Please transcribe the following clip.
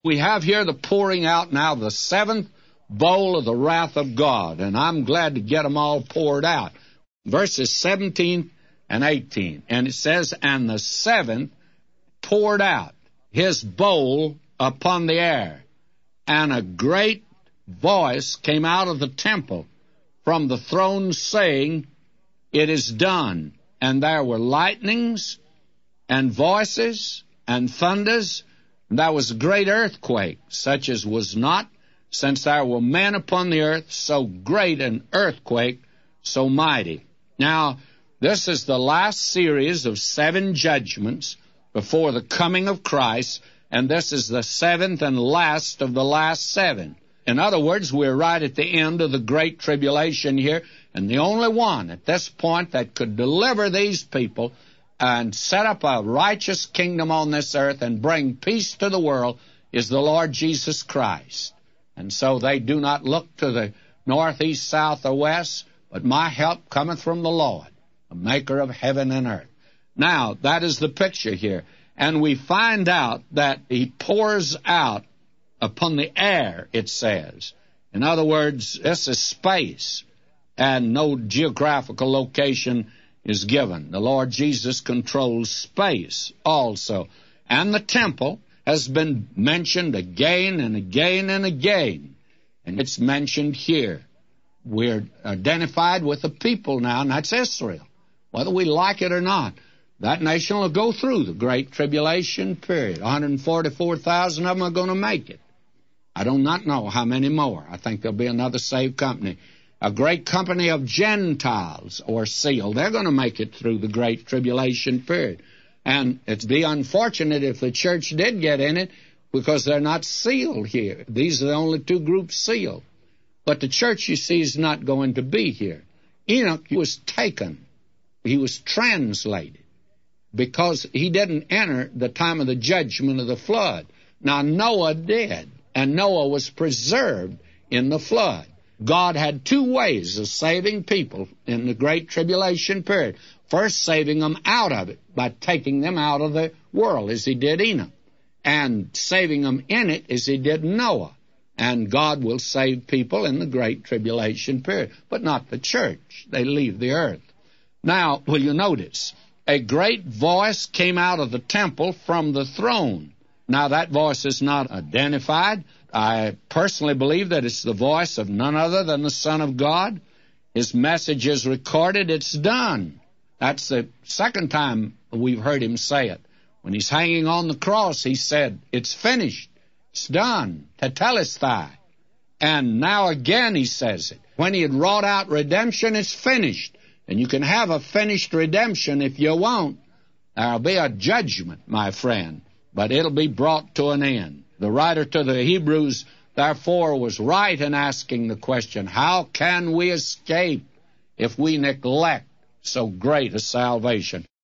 We have here the pouring out now the seventh bowl of the wrath of God, and I'm glad to get them all poured out. Verses 17 and 18, and it says, "And the seventh poured out his bowl upon the air, and a great voice came out of the temple from the throne, saying, It is done. And there were lightnings, and voices, and thunders, and there was a great earthquake, such as was not, since there were men upon the earth, so great an earthquake, so mighty." Now, this is the last series of 7 judgments before the coming of Christ, and this is the 7th and last of the last 7. In other words, we're right at the end of the Great Tribulation here, and the only one at this point that could deliver these people and set up a righteous kingdom on this earth and bring peace to the world is the Lord Jesus Christ. And so they do not look to the north, east, south, or west, but my help cometh from the Lord, the maker of heaven and earth. Now, that is the picture here. And we find out that he pours out upon the air, it says. In other words, this is space, and no geographical location is given. The Lord Jesus controls space also. And the temple has been mentioned again and again and again, and it's mentioned here. We're identified with a people now, and that's Israel. Whether we like it or not, that nation will go through the Great Tribulation period. 144,000 of them are going to make it. I do not know how many more. I think there'll be another saved company. A great company of Gentiles or sealed. They're going to make it through the Great Tribulation period. And it'd be unfortunate if the church did get in it, because they're not sealed here. These are the only 2 groups sealed. But the church, you see, is not going to be here. Enoch was taken. He was translated because he didn't enter the time of the judgment of the flood. Now, Noah did, and Noah was preserved in the flood. God had 2 ways of saving people in the Great Tribulation period. First, saving them out of it by taking them out of the world, as he did Enoch, and saving them in it as he did Noah. And God will save people in the Great Tribulation period, but not the church. They leave the earth. Now, will you notice, a great voice came out of the temple from the throne. Now, that voice is not identified. I personally believe that it's the voice of none other than the Son of God. His message is recorded. It's done. That's the second time we've heard him say it. When he's hanging on the cross, he said, "It's finished. It's done. Tetelestai." And now again he says it. When he had wrought out redemption, it's finished. And you can have a finished redemption if you won't. There'll be a judgment, my friend, but it'll be brought to an end. The writer to the Hebrews, therefore, was right in asking the question, how can we escape if we neglect so great a salvation?